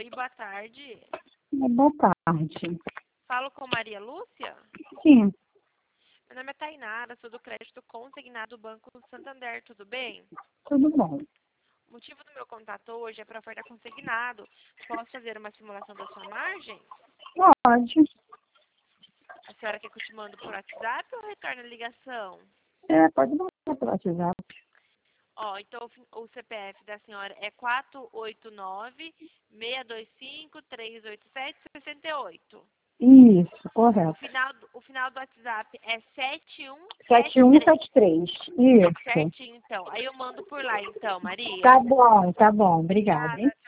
Oi, boa tarde. Boa tarde. Falo com Maria Lúcia? Sim, Meu nome é Tainara, sou do crédito consignado do Banco Santander, tudo bem? tudo bom. O motivo do meu contato hoje é para oferta consignado. Posso fazer uma simulação da sua margem? Pode. A senhora quer que eu te mando por WhatsApp ou retorne a ligação? Pode mandar pelo WhatsApp. Então o CPF da senhora é 489-625-387-68. Isso, O correto. o final do WhatsApp é 7173. 7173. Isso. Certinho, então. Aí eu mando por lá, então, Maria. Tá bom. Obrigada, hein? Obrigada.